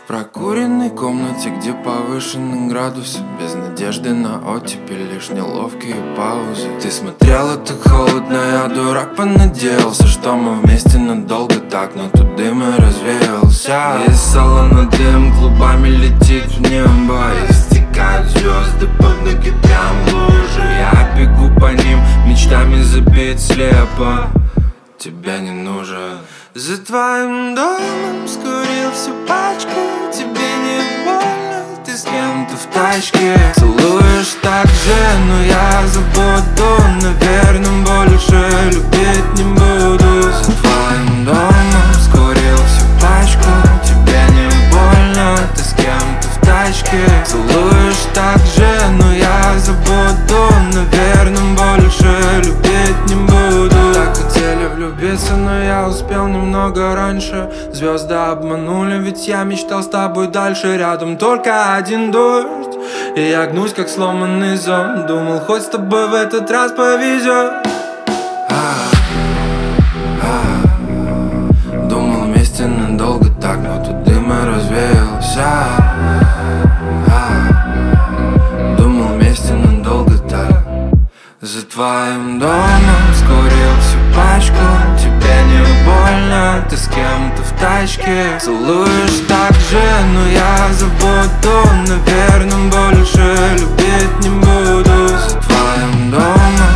В прокуренной комнате, где повышенный градус, без надежды на оттепель, лишь неловкие паузы. Ты смотрела так холодно, я дурак понадеялся, что мы вместе надолго так, но тут дым и развеялся. Из салона дым клубами летит в небо, и стекают звезды под ноги прям в лужи. Я бегу по ним, мечтами забит слепо, тебя не нужен. За твоим домом скурил всю пачку, тебе не больно, ты с кем-то в тачке. Целуешь так же, но я забуду, наверное, больше любить не буду. За твоим домом скурил всю пачку, тебе не больно, ты с кем-то в тачке. Целуешь так же, но я забуду, наверное, больше любить не буду. Так хотели влюбиться, но я успел немного раньше. Звезды обманули, ведь я мечтал с тобой дальше. Рядом только один дождь, и я гнусь, как сломанный зонт. Думал, хоть с тобой в этот раз повезет. Думал, вместе надолго так, но тут дым и развеялся. Думал, вместе надолго так. За твоим домом скурил всю пачку, тебе не больно, ты с кем-то в тачке. Целуешь так же, но я забуду, наверное, больше любить не буду. За твоим домом